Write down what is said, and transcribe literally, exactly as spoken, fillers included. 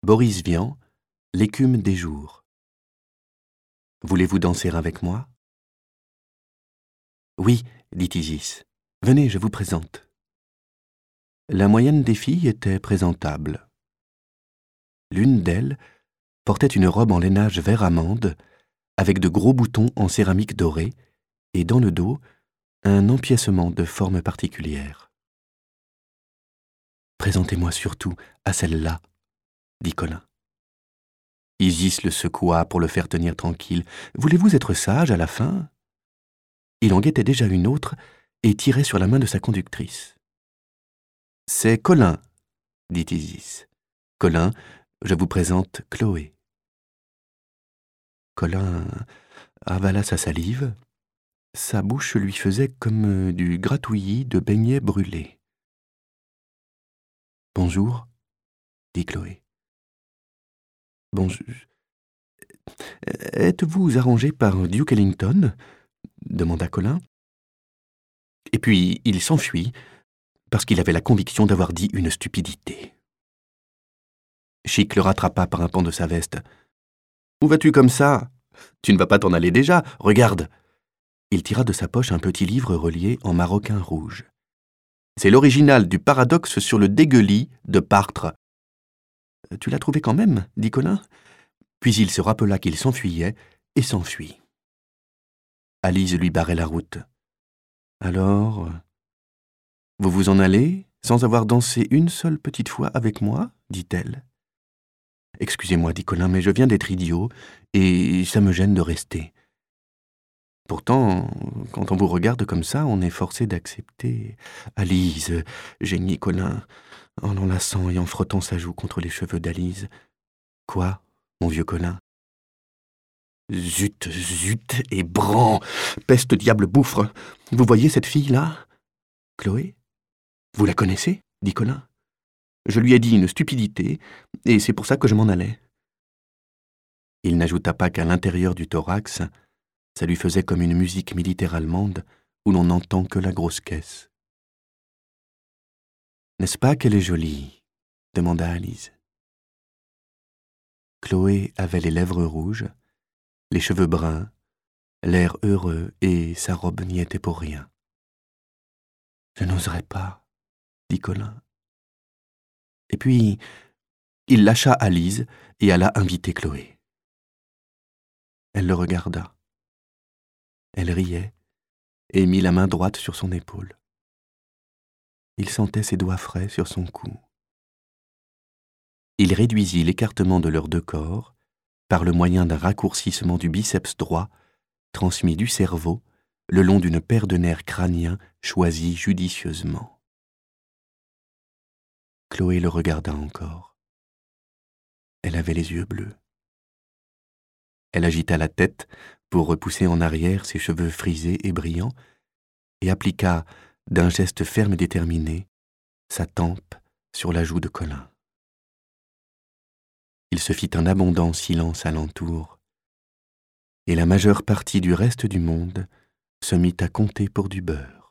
Boris Vian, L'écume des jours. Voulez-vous danser avec moi? Oui, dit Isis. Venez, je vous présente. La moyenne des filles était présentable. L'une d'elles portait une robe en lainage vert amande, avec de gros boutons en céramique dorée, et dans le dos, un empiècement de forme particulière. Présentez-moi surtout à celle-là, dit Colin. Isis le secoua pour le faire tenir tranquille. Voulez-vous être sage à la fin? Il en guettait déjà une autre et tirait sur la main de sa conductrice. C'est Colin, dit Isis. Colin, je vous présente Chloé. Colin avala sa salive. Sa bouche lui faisait comme du gratouillis de beignets brûlés. Bonjour, dit Chloé. Bonjour. Êtes-vous arrangé par Duke Ellington? Demanda Colin. Et puis il s'enfuit, parce qu'il avait la conviction d'avoir dit une stupidité. Chic le rattrapa par un pan de sa veste. « Où vas-tu comme ça? Tu ne vas pas t'en aller déjà, regarde !» Il tira de sa poche un petit livre relié en maroquin rouge. « C'est l'original du paradoxe sur le dégueulis de Partre. »« Tu l'as trouvé quand même, » dit Colin. Puis il se rappela qu'il s'enfuyait et s'enfuit. Alise lui barrait la route. « Alors, vous vous en allez, sans avoir dansé une seule petite fois avec moi ?» dit-elle. « Excusez-moi, dit Colin, mais je viens d'être idiot, et ça me gêne de rester. Pourtant, quand on vous regarde comme ça, on est forcé d'accepter. »« Alise, geignit Colin, en l'enlaçant et en frottant sa joue contre les cheveux d'Alise. »« Quoi, mon vieux Colin ?»« Zut, zut, et bran, peste diable bouffre. Vous voyez cette fille-là? Chloé? Vous la connaissez? Dit Colin. Je lui ai dit une stupidité, et c'est pour ça que je m'en allais. Il n'ajouta pas qu'à l'intérieur du thorax, ça lui faisait comme une musique militaire allemande où l'on n'entend que la grosse caisse. « N'est-ce pas qu'elle est jolie ?» demanda Alise. Chloé avait les lèvres rouges, les cheveux bruns, l'air heureux, et sa robe n'y était pour rien. « Je n'oserais pas, » dit Colin. Et puis, il lâcha Alise et alla inviter Chloé. Elle le regarda. Elle riait et mit la main droite sur son épaule. Il sentait ses doigts frais sur son cou. Il réduisit l'écartement de leurs deux corps par le moyen d'un raccourcissement du biceps droit transmis du cerveau le long d'une paire de nerfs crâniens choisis judicieusement. Chloé le regarda encore. Elle avait les yeux bleus. Elle agita la tête pour repousser en arrière ses cheveux frisés et brillants et appliqua, d'un geste ferme et déterminé, sa tempe sur la joue de Colin. Il se fit un abondant silence alentour, et la majeure partie du reste du monde se mit à compter pour du beurre.